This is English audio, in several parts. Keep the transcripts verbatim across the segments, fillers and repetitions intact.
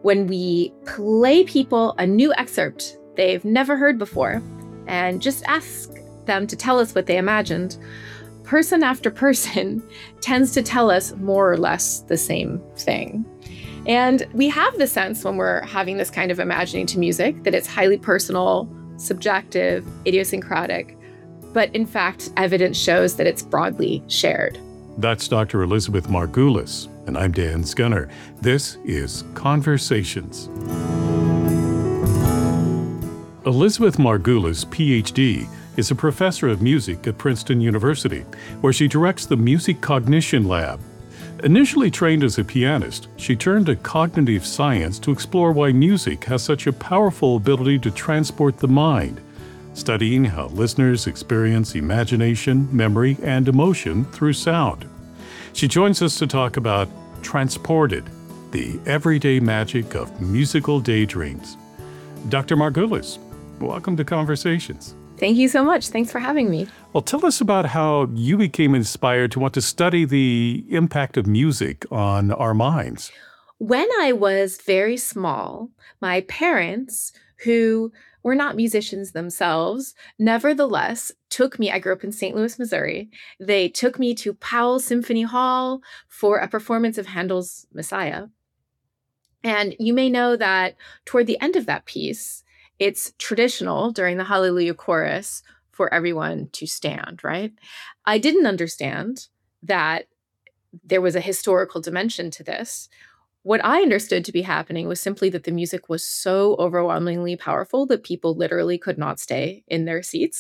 when we play people a new excerpt they've never heard before and just ask them to tell us what they imagined, person after person tends to tell us more or less the same thing. And we have the sense when we're having this kind of imagining to music that it's highly personal, subjective, idiosyncratic, but in fact, evidence shows that it's broadly shared. That's Doctor Elizabeth Margulis, and I'm Dan Scunner. This is Conversations. Elizabeth Margulis, P H D, is a professor of music at Princeton University, where she directs the Music Cognition Lab. Initially trained as a pianist, she turned to cognitive science to explore why music has such a powerful ability to transport the mind, studying how listeners experience imagination, memory, and emotion through sound. She joins us to talk about Transported, the everyday magic of musical daydreams. Doctor Margulis, welcome to Conversations. Thank you so much. Thanks for having me. Well, tell us about how you became inspired to want to study the impact of music on our minds. When I was very small, my parents, who were not musicians themselves, nevertheless took me, I grew up in Saint Louis, Missouri. They took me to Powell Symphony Hall for a performance of Handel's Messiah. And you may know that toward the end of that piece, it's traditional during the Hallelujah chorus for everyone to stand, right? I didn't understand that there was a historical dimension to this. What I understood to be happening was simply that the music was so overwhelmingly powerful that people literally could not stay in their seats.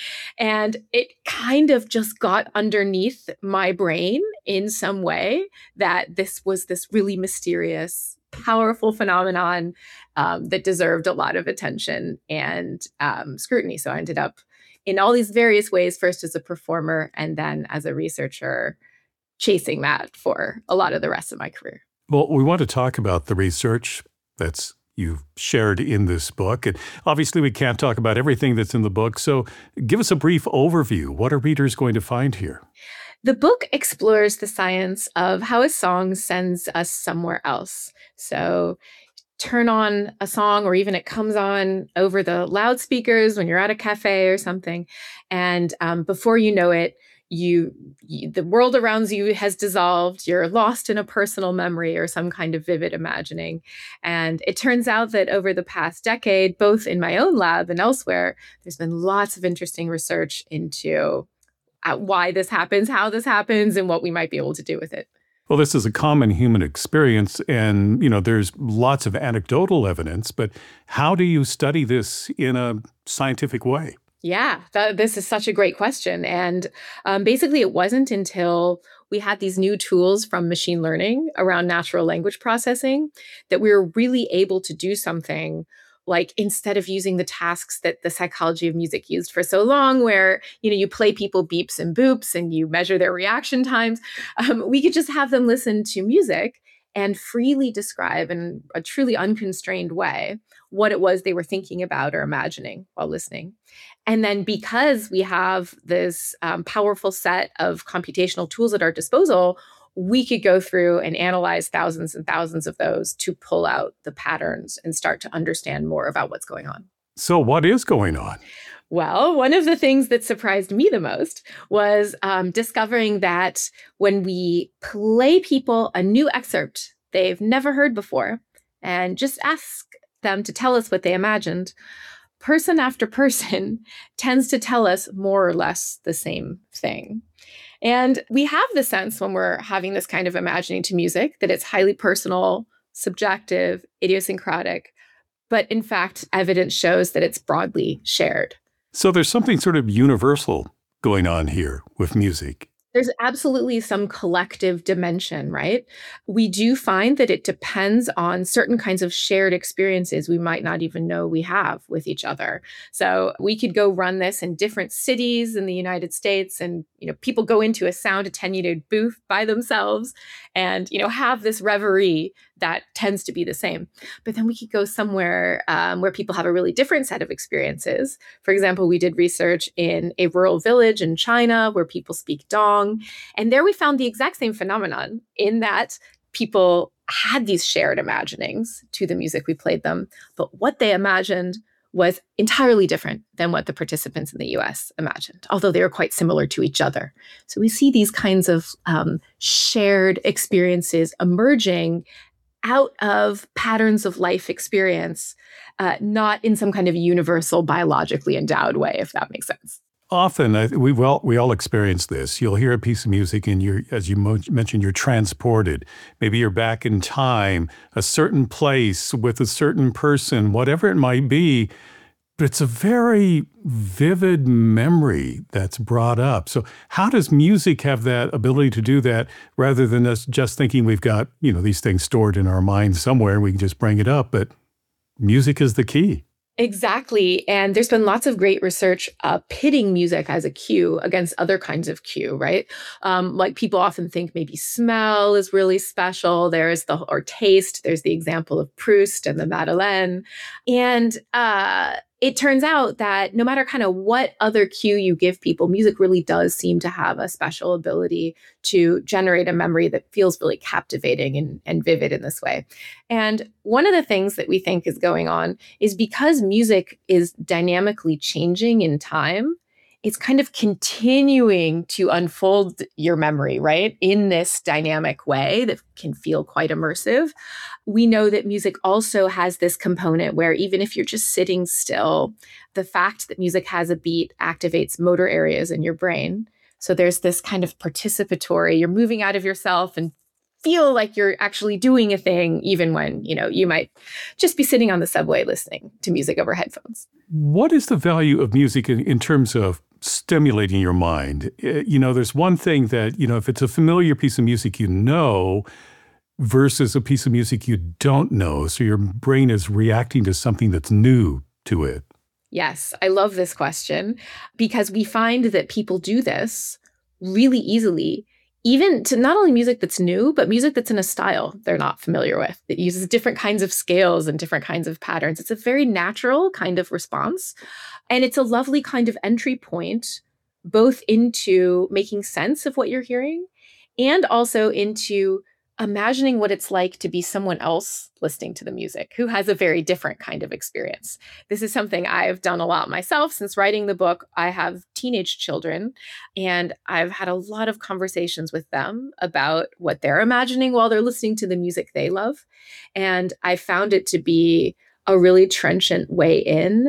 And it kind of just got underneath my brain in some way that this was this really mysterious, powerful phenomenon um, that deserved a lot of attention and um, scrutiny. So I ended up in all these various ways, first as a performer and then as a researcher, chasing that for a lot of the rest of my career. Well, we want to talk about the research that's you've shared in this book. And obviously, we can't talk about everything that's in the book. So give us a brief overview. What are readers going to find here? The book explores the science of how a song sends us somewhere else. So turn on a song, or even it comes on over the loudspeakers when you're at a cafe or something. And um, before you know it, You, you, the world around you has dissolved. You're lost in a personal memory or some kind of vivid imagining. And it turns out that over the past decade, both in my own lab and elsewhere, there's been lots of interesting research into uh, why this happens, how this happens, and what we might be able to do with it. Well, this is a common human experience, and, you know, there's lots of anecdotal evidence, but how do you study this in a scientific way? Yeah, that, this is such a great question. And um, basically, it wasn't until we had these new tools from machine learning around natural language processing that we were really able to do something like, instead of using the tasks that the psychology of music used for so long, where, you know, you play people beeps and boops and you measure their reaction times, um, we could just have them listen to music and freely describe in a truly unconstrained way what it was they were thinking about or imagining while listening. And then because we have this um, powerful set of computational tools at our disposal, we could go through and analyze thousands and thousands of those to pull out the patterns and start to understand more about what's going on. So what is going on? Well, one of the things that surprised me the most was um, discovering that when we play people a new excerpt they've never heard before and just ask them to tell us what they imagined, person after person tends to tell us more or less the same thing. And we have the sense when we're having this kind of imagining to music that it's highly personal, subjective, idiosyncratic, but in fact, evidence shows that it's broadly shared. So there's something sort of universal going on here with music. There's absolutely some collective dimension, right? We do find that it depends on certain kinds of shared experiences we might not even know we have with each other. So we could go run this in different cities in the United States, and, you know, people go into a sound attenuated booth by themselves and, you know, have this reverie that tends to be the same. But then we could go somewhere um, where people have a really different set of experiences. For example, we did research in a rural village in China where people speak Dong. And there we found the exact same phenomenon in that people had these shared imaginings to the music we played them, but what they imagined was entirely different than what the participants in the U S imagined, although they were quite similar to each other. So we see these kinds of um, shared experiences emerging out of patterns of life experience, uh, not in some kind of universal biologically endowed way, if that makes sense. Often, I, we all we all experience this. You'll hear a piece of music, and you're, as you mo- mentioned, you're transported. Maybe you're back in time, a certain place with a certain person, whatever it might be. But it's a very vivid memory that's brought up. So, how does music have that ability to do that, rather than us just thinking we've got, you know, these things stored in our minds somewhere and we can just bring it up? But music is the key. Exactly. And there's been lots of great research uh, pitting music as a cue against other kinds of cue, right? Um, like people often think maybe smell is really special. There's the, or taste, there's the example of Proust and the Madeleine. And uh, it turns out that no matter kind of what other cue you give people, music really does seem to have a special ability to generate a memory that feels really captivating and, and vivid in this way. And one of the things that we think is going on is because music is dynamically changing in time, it's kind of continuing to unfold your memory, right? In this dynamic way that can feel quite immersive. We know that music also has this component where even if you're just sitting still, the fact that music has a beat activates motor areas in your brain. So there's this kind of participatory, you're moving out of yourself and feel like you're actually doing a thing, even when, you know, you might just be sitting on the subway listening to music over headphones. What is the value of music in, in terms of stimulating your mind? You know, there's one thing that, you know, if it's a familiar piece of music you know versus a piece of music you don't know, so your brain is reacting to something that's new to it. Yes, I love this question because we find that people do this really easily, even to not only music that's new, but music that's in a style they're not familiar with. It uses different kinds of scales and different kinds of patterns. It's a very natural kind of response. And it's a lovely kind of entry point, both into making sense of what you're hearing and also into imagining what it's like to be someone else listening to the music who has a very different kind of experience. This is something I've done a lot myself since writing the book. I have teenage children, and I've had a lot of conversations with them about what they're imagining while they're listening to the music they love. And I found it to be a really trenchant way in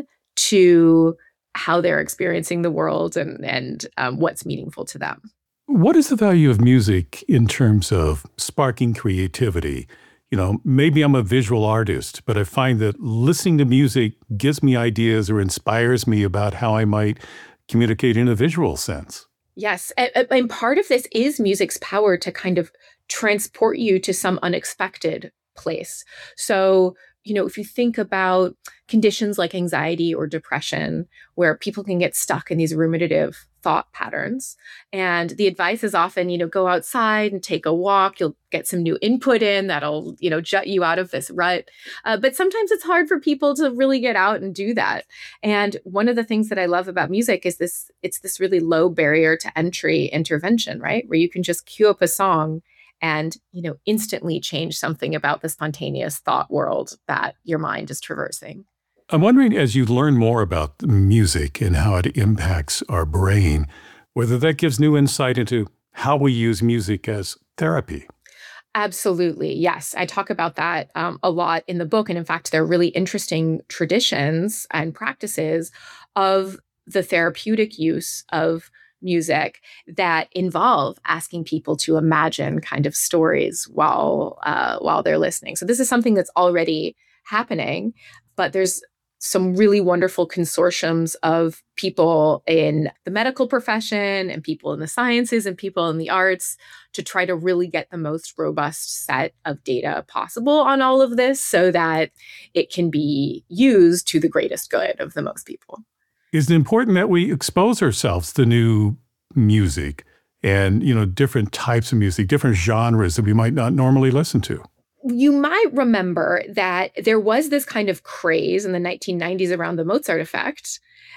to how they're experiencing the world and, and um, what's meaningful to them. What is the value of music in terms of sparking creativity? You know, maybe I'm a visual artist, but I find that listening to music gives me ideas or inspires me about how I might communicate in a visual sense. Yes. And, and part of this is music's power to kind of transport you to some unexpected place. So, you know, if you think about conditions like anxiety or depression, where people can get stuck in these ruminative thought patterns. And the advice is often, you know, go outside and take a walk. You'll get some new input in that'll, you know, jut you out of this rut. Uh, but sometimes it's hard for people to really get out and do that. And one of the things that I love about music is this, it's this really low barrier to entry intervention, right? Where you can just cue up a song and, you know, instantly change something about the spontaneous thought world that your mind is traversing. I'm wondering, as you learn more about music and how it impacts our brain, whether that gives new insight into how we use music as therapy. Absolutely. Yes. I talk about that um, a lot in the book. And in fact, there are really interesting traditions and practices of the therapeutic use of music that involve asking people to imagine kind of stories while uh, while they're listening. So this is something that's already happening, but there's some really wonderful consortiums of people in the medical profession and people in the sciences and people in the arts to try to really get the most robust set of data possible on all of this so that it can be used to the greatest good of the most people. Is it important that we expose ourselves to new music and, you know, different types of music, different genres that we might not normally listen to? You might remember that there was this kind of craze in the nineteen nineties around the Mozart effect.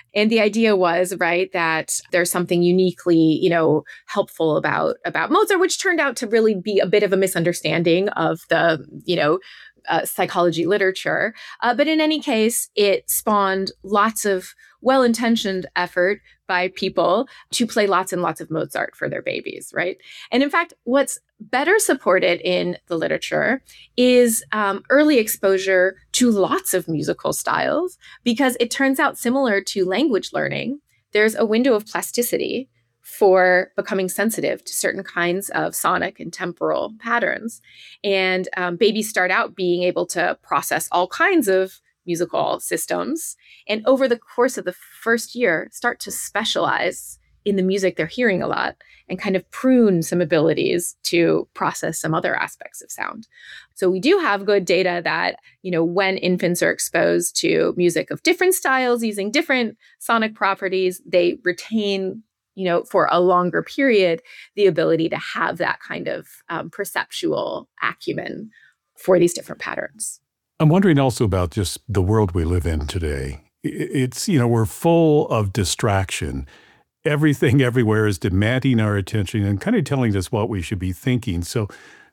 And the idea was, right, that there's something uniquely, you know, helpful about about Mozart, which turned out to really be a bit of a misunderstanding of the, you know, uh, psychology literature. Uh, but in any case, it spawned lots of well-intentioned effort by people to play lots and lots of Mozart for their babies, right? And in fact, what's better supported in the literature is um, early exposure to lots of musical styles, because it turns out, similar to language learning, there's a window of plasticity for becoming sensitive to certain kinds of sonic and temporal patterns. And um, babies start out being able to process all kinds of musical systems, and over the course of the first year, start to specialize in the music they're hearing a lot and kind of prune some abilities to process some other aspects of sound. So we do have good data that, you know, when infants are exposed to music of different styles using different sonic properties, they retain, you know, for a longer period, the ability to have that kind of um, perceptual acumen for these different patterns. I'm wondering also about just the world we live in today. It's, you know, we're full of distraction. Everything everywhere is demanding our attention and kind of telling us what we should be thinking. So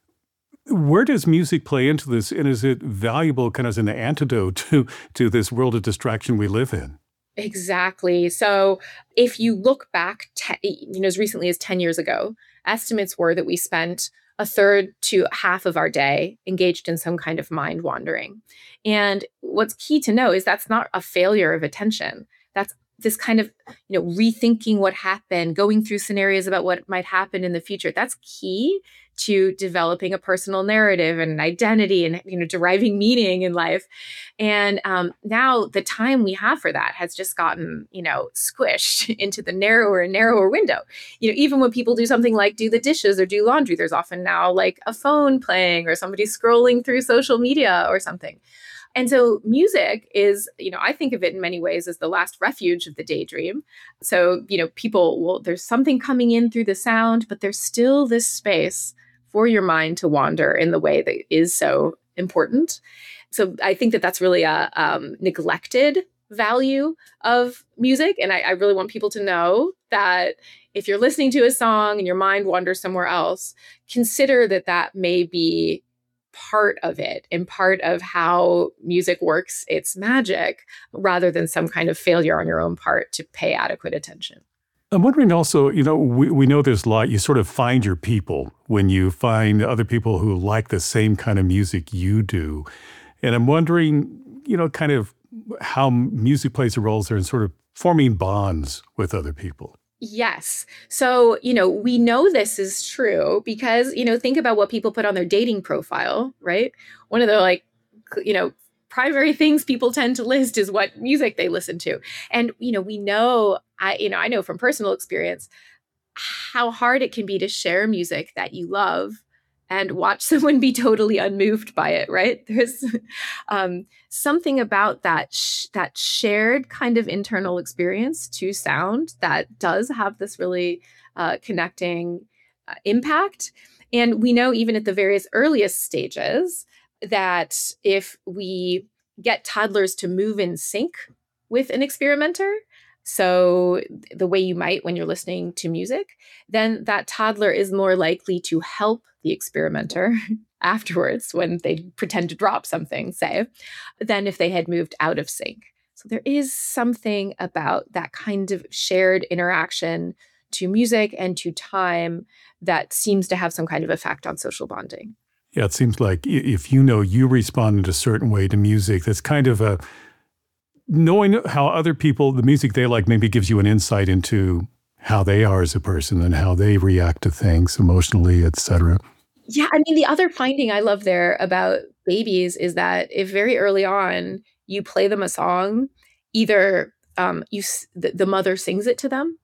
where does music play into this? And is it valuable kind of as an antidote to, to this world of distraction we live in? Exactly. So if you look back, te- you know, as recently as ten years ago, estimates were that we spent a third to half of our day engaged in some kind of mind wandering. And what's key to know is that's not a failure of attention. That's this kind of, you know, rethinking what happened, going through scenarios about what might happen in the future. That's key to developing a personal narrative and an identity and, you know, deriving meaning in life. And um, now the time we have for that has just gotten, you know, squished into the narrower and narrower window. You know, even when people do something like do the dishes or do laundry, there's often now like a phone playing or somebody scrolling through social media or something. And so music is, you know, I think of it in many ways as the last refuge of the daydream. So, you know, people will, there's something coming in through the sound, but there's still this space for your mind to wander in the way that is so important. So I think that that's really a um, neglected value of music. And I, I really want people to know that if you're listening to a song and your mind wanders somewhere else, consider that that may be part of it and part of how music works its magic, rather than some kind of failure on your own part to pay adequate attention. I'm wondering also, you know, we, we know there's a lot, you sort of find your people when you find other people who like the same kind of music you do. And I'm wondering, you know, kind of how music plays a role there in sort of forming bonds with other people. Yes. So, you know, we know this is true because, you know, think about what people put on their dating profile, right? One of the like, you know, primary things people tend to list is what music they listen to. And, you know, we know, I, you know, I know from personal experience how hard it can be to share music that you love and watch someone be totally unmoved by it, right? There's um, something about that sh- that shared kind of internal experience to sound that does have this really uh, connecting uh, impact. And we know even at the various earliest stages that if we get toddlers to move in sync with an experimenter, so the way you might when you're listening to music, then that toddler is more likely to help the experimenter afterwards when they pretend to drop something, say, than if they had moved out of sync. So there is something about that kind of shared interaction to music and to time that seems to have some kind of effect on social bonding. Yeah, it seems like if you know you respond in a certain way to music, that's kind of a knowing how other people, the music they like, maybe gives you an insight into how they are as a person and how they react to things emotionally, et cetera. Yeah, I mean, the other finding I love there about babies is that if very early on you play them a song, either um, you the, the mother sings it to them,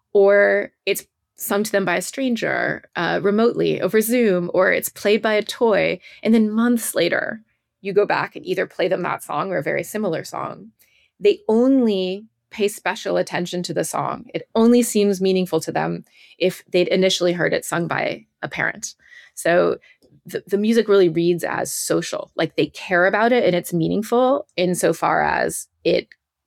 or it's sung to them by a stranger uh, remotely over Zoom, or it's played by a toy, and then months later you go back and either play them that song or a very similar song. They only pay special attention to the song. It only seems meaningful to them if they'd initially heard it sung by a parent. So the, the music really reads as social, like they care about it and it's meaningful insofar as it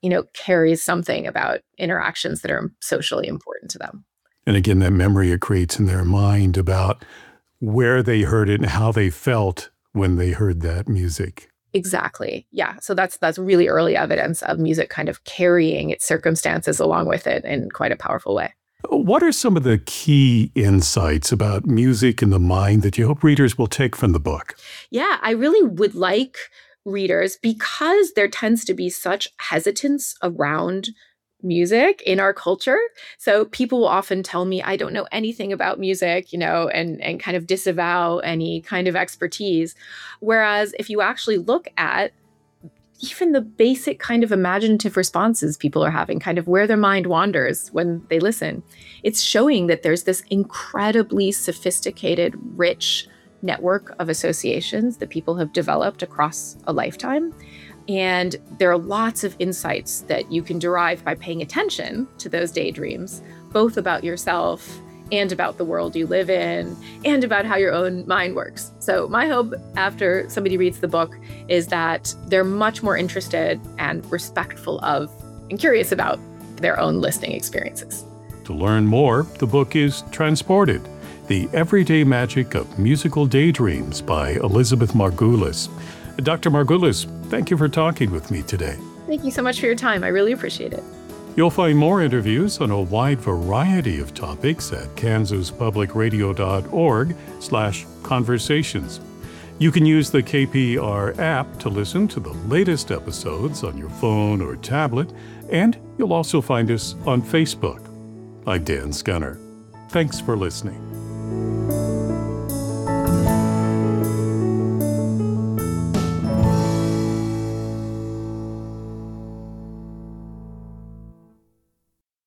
you know, carries something about interactions that are socially important to them. And again, that memory it creates in their mind about where they heard it and how they felt when they heard that music. Exactly. Yeah. So that's that's really early evidence of music kind of carrying its circumstances along with it in quite a powerful way. What are some of the key insights about music in the mind that you hope readers will take from the book? Yeah, I really would like readers, because there tends to be such hesitance around music in our culture. So people will often tell me, I don't know anything about music, you know, and, and kind of disavow any kind of expertise. Whereas if you actually look at even the basic kind of imaginative responses people are having, kind of where their mind wanders when they listen, it's showing that there's this incredibly sophisticated, rich network of associations that people have developed across a lifetime. And there are lots of insights that you can derive by paying attention to those daydreams, both about yourself and about the world you live in and about how your own mind works. So my hope after somebody reads the book is that they're much more interested and respectful of and curious about their own listening experiences. To learn more, the book is Transported: The Everyday Magic of Musical Daydreams by Elizabeth Margulis. Doctor Margulis, thank you for talking with me today. Thank you so much for your time. I really appreciate it. You'll find more interviews on a wide variety of topics at kansaspublicradio.org slash conversations. You can use the K P R app to listen to the latest episodes on your phone or tablet, and you'll also find us on Facebook. I'm Dan Scunner. Thanks for listening.